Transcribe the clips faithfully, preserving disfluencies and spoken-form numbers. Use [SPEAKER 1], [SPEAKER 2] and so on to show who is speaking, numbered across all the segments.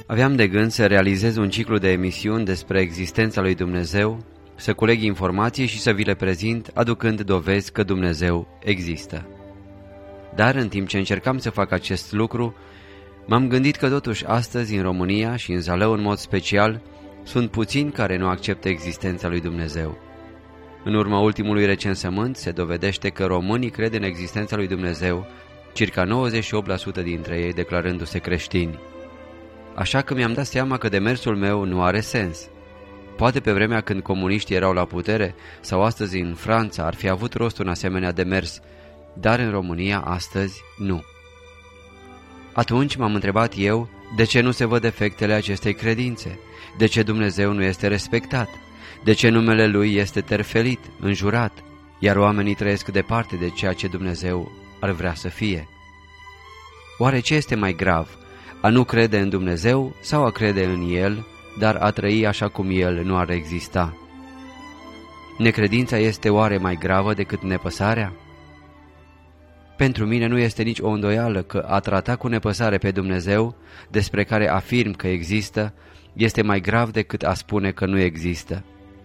[SPEAKER 1] Aveam de gând să realizez un ciclu de emisiuni despre existența lui Dumnezeu, să culeg informații și să vi le prezint, aducând dovezi că Dumnezeu există. Dar în timp ce încercam să fac acest lucru, m-am gândit că totuși astăzi în România și în Zalău în mod special sunt puțini care nu acceptă existența lui Dumnezeu. În urma ultimului recensământ se dovedește că românii cred în existența lui Dumnezeu, circa nouăzeci și opt la sută dintre ei declarându-se creștini. Așa că mi-am dat seama că demersul meu nu are sens. Poate pe vremea când comuniștii erau la putere sau astăzi în Franța ar fi avut rost un asemenea demers, dar în România astăzi nu. Atunci m-am întrebat eu de ce nu se văd efectele acestei credințe, de ce Dumnezeu nu este respectat, de ce numele Lui este terfelit, înjurat, iar oamenii trăiesc departe de ceea ce Dumnezeu ar vrea să fie. Oare ce este mai grav, a nu crede în Dumnezeu sau a crede în El, dar a trăi așa cum El nu ar exista? Necredința este oare mai gravă decât nepăsarea? Pentru mine nu este nici o îndoială că a trata cu nepăsare pe Dumnezeu, despre care afirm că există, este mai grav decât a spune că nu există.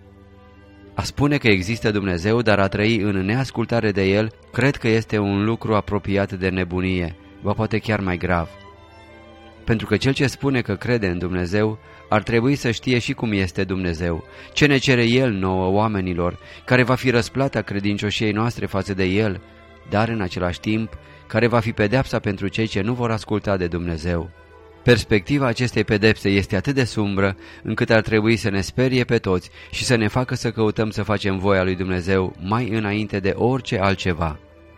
[SPEAKER 1] A spune că există Dumnezeu, dar a trăi în neascultare de El, cred că este un lucru apropiat de nebunie, ba poate chiar mai grav. Pentru că cel ce spune că crede în Dumnezeu ar trebui să știe și cum este Dumnezeu, ce ne cere El nouă oamenilor, care va fi răsplata credincioșiei noastre față de El, dar în același timp care va fi pedeapsa pentru cei ce nu vor asculta de Dumnezeu. Perspectiva acestei pedepse este atât de sumbră încât ar trebui să ne sperie pe toți și să ne facă să căutăm să facem voia lui Dumnezeu mai înainte de orice altceva.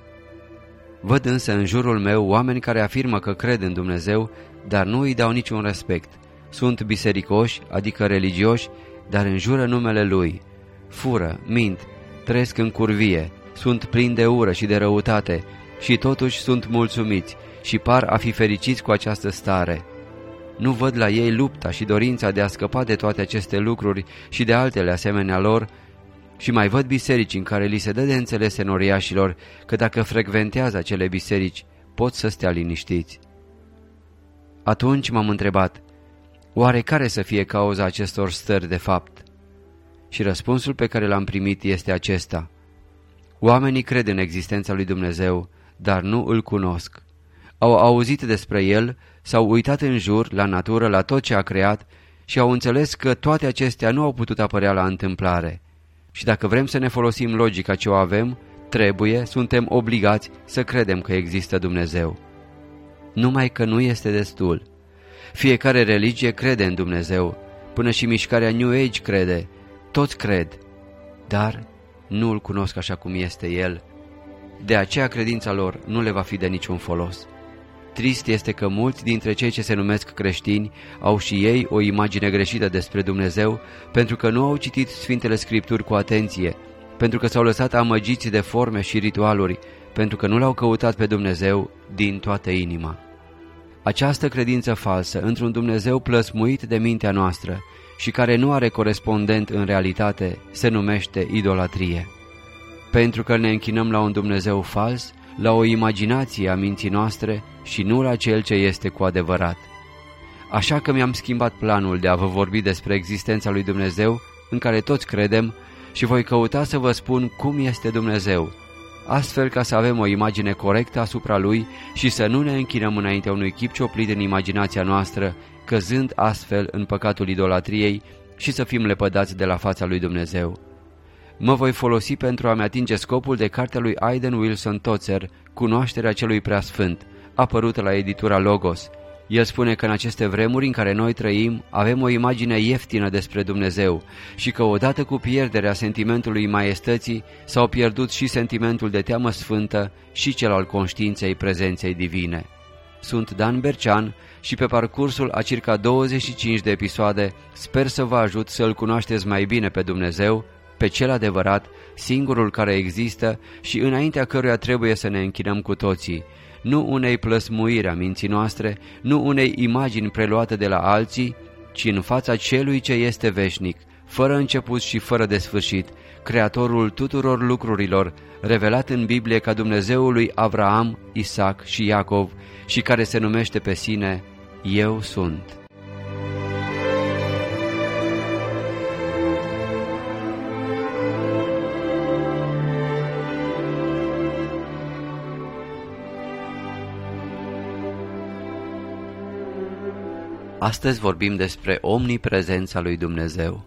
[SPEAKER 1] Văd însă în jurul meu oameni care afirmă că cred în Dumnezeu, dar nu îi dau niciun respect. Sunt bisericoși, adică religioși, dar înjură numele Lui. Fură, mint, trăiesc în curvie, sunt plini de ură și de răutate și totuși sunt mulțumiți și par a fi fericiți cu această stare. Nu văd la ei lupta și dorința de a scăpa de toate aceste lucruri și de altele asemenea lor, și mai văd biserici în care li se dă de înțeles enoriașilor că dacă frecventează acele biserici pot să stea liniștiți. Atunci m-am întrebat, oare care să fie cauza acestor stări de fapt? Și răspunsul pe care l-am primit este acesta. Oamenii cred în existența lui Dumnezeu, dar nu îl cunosc. Au auzit despre El, s-au uitat în jur, la natură, la tot ce a creat și au înțeles că toate acestea nu au putut apărea la întâmplare. Și dacă vrem să ne folosim logica ce o avem, trebuie, suntem obligați să credem că există Dumnezeu. Numai că nu este destul. Fiecare religie crede în Dumnezeu, până și mișcarea New Age crede, toți cred, dar nu îl cunosc așa cum este El. De aceea credința lor nu le va fi de niciun folos. Trist este că mulți dintre cei ce se numesc creștini au și ei o imagine greșită despre Dumnezeu, pentru că nu au citit Sfintele Scripturi cu atenție, pentru că s-au lăsat amăgiți de forme și ritualuri, pentru că nu l-au căutat pe Dumnezeu din toată inima. Această credință falsă într-un Dumnezeu plăsmuit de mintea noastră și care nu are corespondent în realitate se numește idolatrie. Pentru că ne închinăm la un Dumnezeu fals, la o imaginație a minții noastre și nu la Cel ce este cu adevărat. Așa că mi-am schimbat planul de a vă vorbi despre existența lui Dumnezeu, în care toți credem, și voi căuta să vă spun cum este Dumnezeu, astfel ca să avem o imagine corectă asupra Lui și să nu ne închinăm înaintea unui chip cioplit în imaginația noastră, căzând astfel în păcatul idolatriei și să fim lepădați de la fața lui Dumnezeu. Mă voi folosi pentru a-mi atinge scopul de cartea lui Aidan Wilson Tozer, Cunoașterea celui preasfânt, apărută la editura Logos. El spune că în aceste vremuri în care noi trăim avem o imagine ieftină despre Dumnezeu și că odată cu pierderea sentimentului maiestății s-au pierdut și sentimentul de teamă sfântă și cel al conștiinței prezenței divine. Sunt Dan Bercean și pe parcursul a circa douăzeci și cinci de episoade sper să vă ajut să-L cunoașteți mai bine pe Dumnezeu, pe cel adevărat, singurul care există și înaintea căruia trebuie să ne închinăm cu toții, nu unei plăsmuiri a minții noastre, nu unei imagini preluate de la alții, ci în fața celui ce este veșnic, fără început și fără de sfârșit, Creatorul tuturor lucrurilor, revelat în Biblie ca Dumnezeul lui Avraam, Isaac și Iacov și care se numește pe sine Eu sunt. Astăzi vorbim despre omniprezența lui Dumnezeu.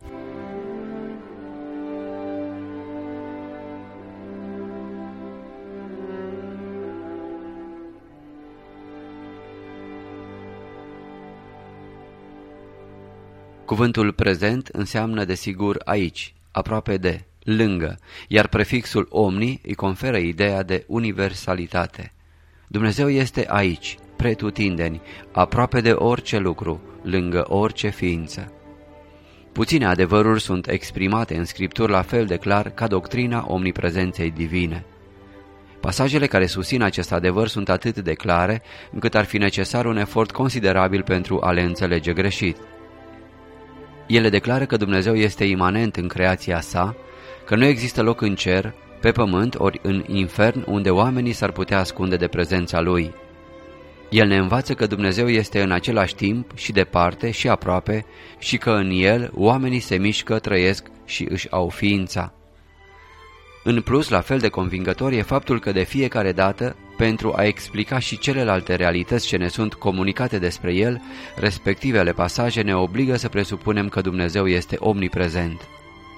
[SPEAKER 1] Cuvântul prezent înseamnă desigur aici, aproape de, lângă, iar prefixul omni îi conferă ideea de universalitate. Dumnezeu este aici, pretutindeni, aproape de orice lucru, lângă orice ființă. Puține adevăruri sunt exprimate în Scripturi la fel de clar ca doctrina omniprezenței divine. Pasajele care susțin acest adevăr sunt atât de clare, încât ar fi necesar un efort considerabil pentru a le înțelege greșit. Ele declară că Dumnezeu este imanent în creația sa, că nu există loc în cer, pe pământ ori în infern unde oamenii s-ar putea ascunde de prezența Lui. El ne învață că Dumnezeu este în același timp și departe și aproape și că în El oamenii se mișcă, trăiesc și își au ființa. În plus, la fel de convingător e faptul că de fiecare dată, pentru a explica și celelalte realități ce ne sunt comunicate despre El, respectivele pasaje ne obligă să presupunem că Dumnezeu este omniprezent.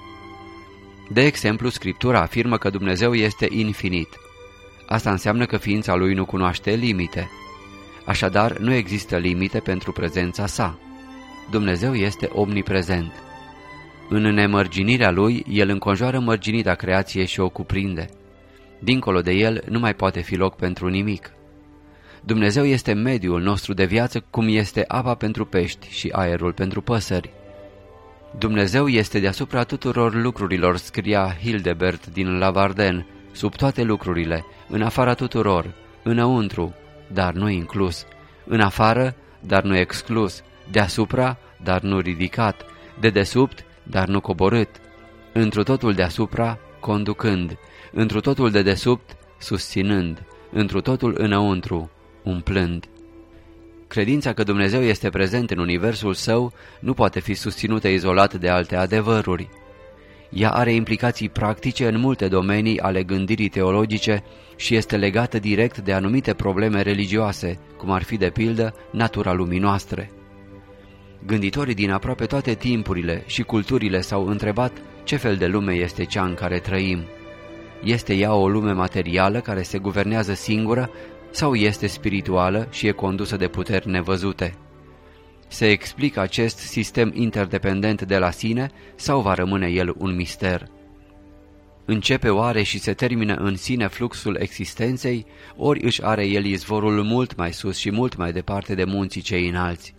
[SPEAKER 1] De exemplu, Scriptura afirmă că Dumnezeu este infinit. Asta înseamnă că ființa Lui nu cunoaște limite. Așadar, nu există limite pentru prezența sa. Dumnezeu este omniprezent. În nemărginirea Lui, El înconjoară mărginita creației și o cuprinde. Dincolo de El nu mai poate fi loc pentru nimic. Dumnezeu este mediul nostru de viață, cum este apa pentru pești și aerul pentru păsări. Dumnezeu este deasupra tuturor lucrurilor, scria Hildebert din Lavarden, sub toate lucrurile, în afara tuturor, înăuntru, dar nu inclus, în afară, dar nu exclus, deasupra, dar nu ridicat, dedesubt, dar nu coborât, întru totul deasupra, conducând, întru totul dedesubt, susținând, întru totul înăuntru, umplând. Credința că Dumnezeu este prezent în universul său nu poate fi susținută izolat de alte adevăruri. Ea are implicații practice în multe domenii ale gândirii teologice și este legată direct de anumite probleme religioase, cum ar fi de pildă natura lumii noastre. Gânditorii din aproape toate timpurile și culturile s-au întrebat ce fel de lume este cea în care trăim. Este ea o lume materială care se guvernează singură sau este spirituală și e condusă de puteri nevăzute? Se explică acest sistem interdependent de la sine sau va rămâne el un mister? Începe oare și se termină în sine fluxul existenței, ori își are el izvorul mult mai sus și mult mai departe de munții cei înalți?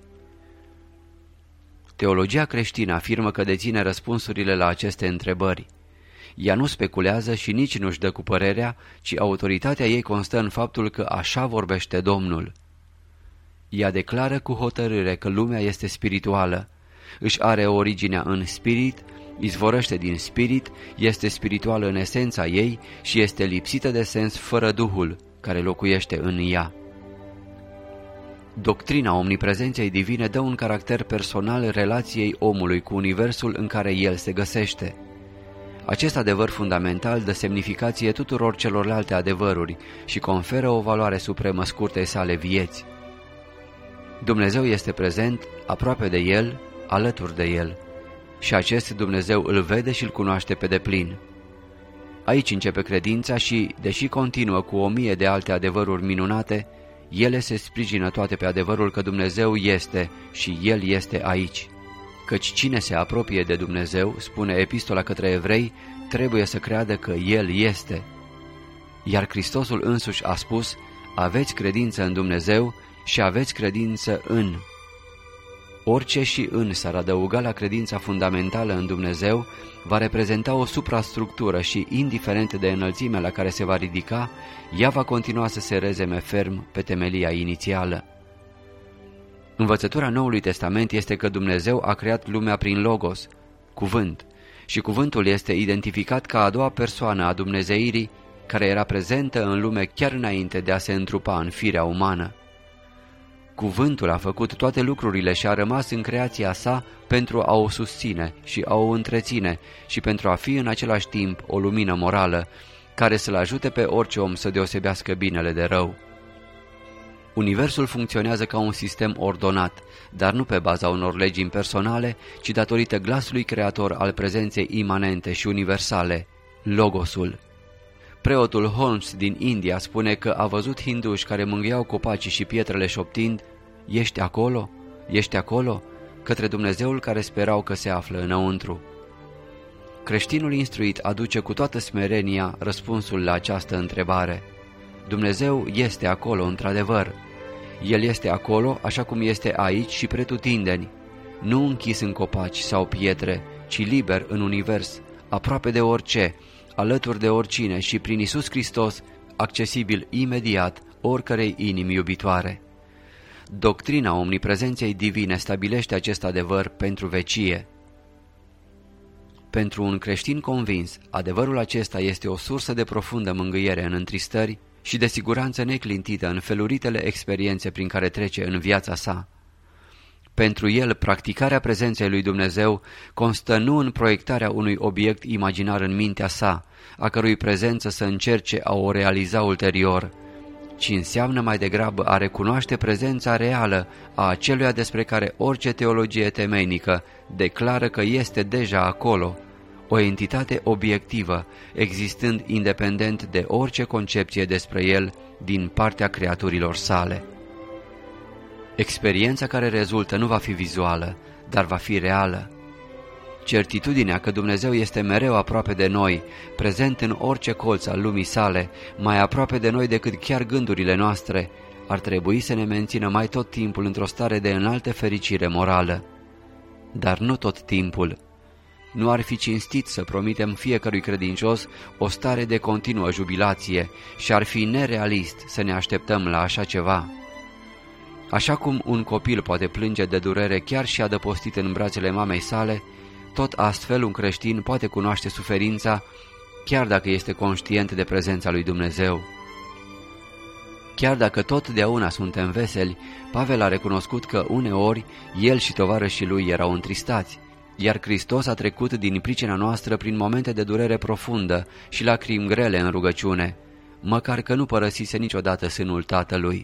[SPEAKER 1] Teologia creștină afirmă că deține răspunsurile la aceste întrebări. Ea nu speculează și nici nu-și dă cu părerea, ci autoritatea ei constă în faptul că așa vorbește Domnul. Ea declară cu hotărâre că lumea este spirituală, își are originea în spirit, izvorăște din spirit, este spirituală în esența ei și este lipsită de sens fără Duhul care locuiește în ea. Doctrina omniprezenței divine dă un caracter personal relației omului cu universul în care el se găsește. Acest adevăr fundamental dă semnificație tuturor celorlalte adevăruri și conferă o valoare supremă scurtei sale vieți. Dumnezeu este prezent, aproape de el, alături de el, și acest Dumnezeu îl vede și îl cunoaște pe deplin. Aici începe credința și, deși continuă cu o mie de alte adevăruri minunate, ele se sprijină toate pe adevărul că Dumnezeu este și El este aici. Căci cine se apropie de Dumnezeu, spune Epistola către Evrei, trebuie să creadă că El este. Iar Hristosul însuși a spus, aveți credință în Dumnezeu și aveți credință în. Orice și în s-ar adăuga la credința fundamentală în Dumnezeu, va reprezenta o suprastructură și, indiferent de înălțimea la care se va ridica, ea va continua să se rezeme ferm pe temelia inițială. Învățătura Noului Testament este că Dumnezeu a creat lumea prin Logos, cuvânt, și cuvântul este identificat ca a doua persoană a dumnezeirii, care era prezentă în lume chiar înainte de a se întrupa în firea umană. Cuvântul a făcut toate lucrurile și a rămas în creația sa pentru a o susține și a o întreține și pentru a fi în același timp o lumină morală, care să-l ajute pe orice om să deosebească binele de rău. Universul funcționează ca un sistem ordonat, dar nu pe baza unor legi impersonale, ci datorită glasului creator al prezenței imanente și universale, Logosul. Preotul Holmes din India spune că a văzut hinduși care mângâiau copacii și pietrele șoptind: "Ești acolo? Ești acolo?" către Dumnezeul care sperau că se află înăuntru. Creștinul instruit aduce cu toată smerenia răspunsul la această întrebare. Dumnezeu este acolo, într-adevăr. El este acolo așa cum este aici și pretutindeni, nu închis în copaci sau pietre, ci liber în univers, aproape de orice, alături de oricine și prin Iisus Hristos, accesibil imediat oricărei inimi iubitoare. Doctrina omniprezenței divine stabilește acest adevăr pentru vecie. Pentru un creștin convins, adevărul acesta este o sursă de profundă mângâiere în întristări și de siguranță neclintită în feluritele experiențe prin care trece în viața sa. Pentru el, practicarea prezenței lui Dumnezeu constă nu în proiectarea unui obiect imaginar în mintea sa, a cărui prezență să încerce a o realiza ulterior, ci înseamnă mai degrabă a recunoaște prezența reală a aceluia despre care orice teologie temeinică declară că este deja acolo, o entitate obiectivă, existând independent de orice concepție despre el din partea creaturilor sale. Experiența care rezultă nu va fi vizuală, dar va fi reală. Certitudinea că Dumnezeu este mereu aproape de noi, prezent în orice colț al lumii sale, mai aproape de noi decât chiar gândurile noastre, ar trebui să ne mențină mai tot timpul într-o stare de înaltă fericire morală. Dar nu tot timpul. Nu ar fi cinstit să promitem fiecărui credincios o stare de continuă jubilație și ar fi nerealist să ne așteptăm la așa ceva. Așa cum un copil poate plânge de durere chiar și adăpostit în brațele mamei sale, tot astfel un creștin poate cunoaște suferința chiar dacă este conștient de prezența lui Dumnezeu. Chiar dacă totdeauna suntem veseli, Pavel a recunoscut că uneori el și tovarășii lui erau întristați, iar Hristos a trecut din pricina noastră prin momente de durere profundă și lacrimi grele în rugăciune, măcar că nu părăsise niciodată sânul Tatălui.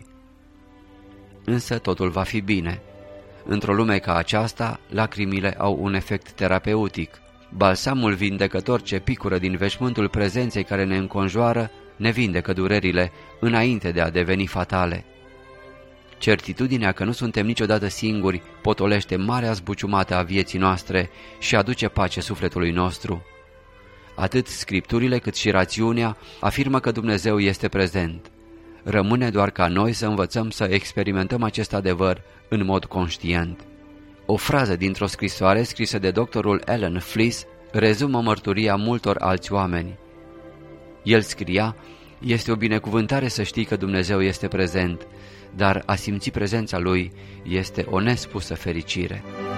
[SPEAKER 1] Însă totul va fi bine. Într-o lume ca aceasta, lacrimile au un efect terapeutic. Balsamul vindecător ce picură din veșmântul prezenței care ne înconjoară ne vindecă durerile înainte de a deveni fatale. Certitudinea că nu suntem niciodată singuri potolește marea zbuciumată a vieții noastre și aduce pace sufletului nostru. Atât Scripturile cât și rațiunea afirmă că Dumnezeu este prezent. Rămâne doar ca noi să învățăm să experimentăm acest adevăr în mod conștient. O frază dintr-o scrisoare scrisă de doctorul Alan Fliss rezumă mărturia multor alți oameni. El scria: "Este o binecuvântare să știi că Dumnezeu este prezent, dar a simți prezența Lui este o nespusă fericire."